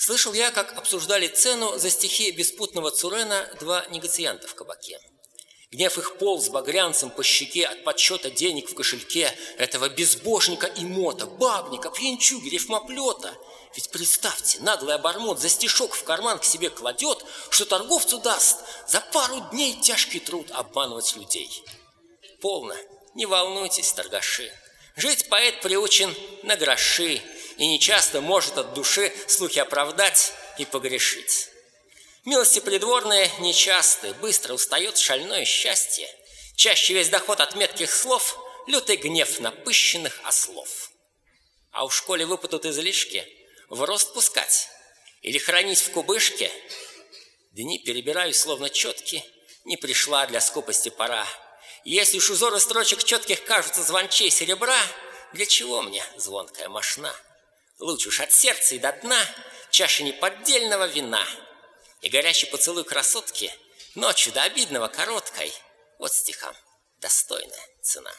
Слышал я, как обсуждали цену за стихи беспутного Цурена два негацианта в кабаке. Гнев их полз багрянцем по щеке от подсчета денег в кошельке этого безбожника и мота, бабника, пьянчуги, рифмоплета. Ведь представьте, наглый обормот за стишок в карман к себе кладет, что торговцу даст за пару дней тяжкий труд обманывать людей. Полно, не волнуйтесь, торгаши. Жить поэт приучен на гроши и нечасто может от души слухи оправдать и погрешить. Милости придворные нечасты, быстро устает шальное счастье. Чаще весь доход от метких слов — лютый гнев напыщенных ослов. А уж коли выпадут излишки, в рост пускать или хранить в кубышке, дни перебираю словно четки, не пришла для скупости пора. Если уж узоры строчек четких кажутся звончей серебра, для чего мне звонкая мошна? Лучше уж от сердца и до дна чаша неподдельного вина и горячий поцелуй красотки ночью до обидного короткой. Вот стихам достойная цена.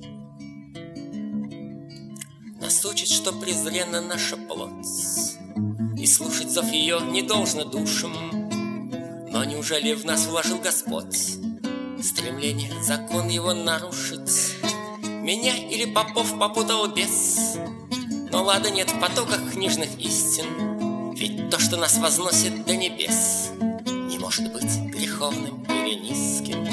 Нас учит, что презренна наша плоть, и слушать зов ее не должно душам. Но неужели в нас вложил Господь стремление закон его нарушить? Меня или попов попутал бес, но лада нет в потоках книжных истин. Ведь то, что нас возносит до небес, не может быть греховным или низким.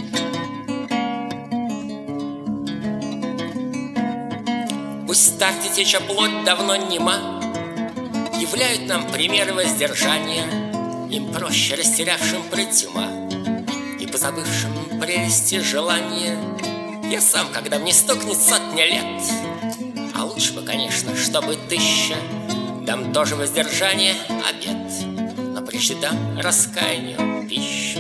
Пусть старь детеча плоть давно нема, являют нам примеры воздержания. Им проще растерявшим прыть ума и позабывшим прелести желания. Я сам, когда мне стукнет сотня лет, а лучше бы, конечно, чтобы 1000, дам тоже воздержание обет, но прежде дам раскаянию пищу.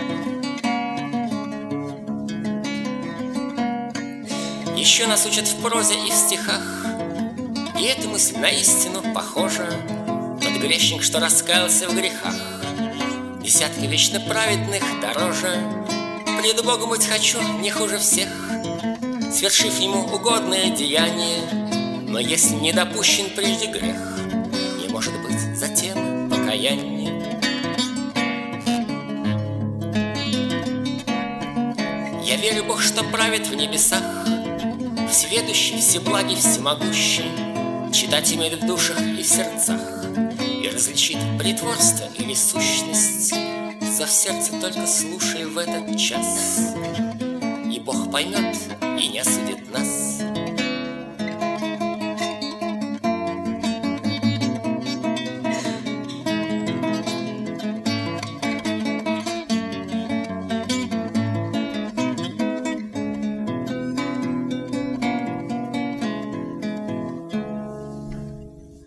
Еще нас учат в прозе и в стихах, и эта мысль на истину похожа. Тот грешник, что раскаялся в грехах, десятки вечно праведных дороже. Пред Богом быть хочу не хуже всех, свершив ему угодное деяние. Но если не допущен прежде грех, не может быть затем покаяние. Я верю, Бог, что правит в небесах, всеведущий, всеблагий, всемогущий, читать имеет в душах и в сердцах и различит притворство или сущность. Зов сердца только слушай в этот час, и Бог поймет и не осудит нас.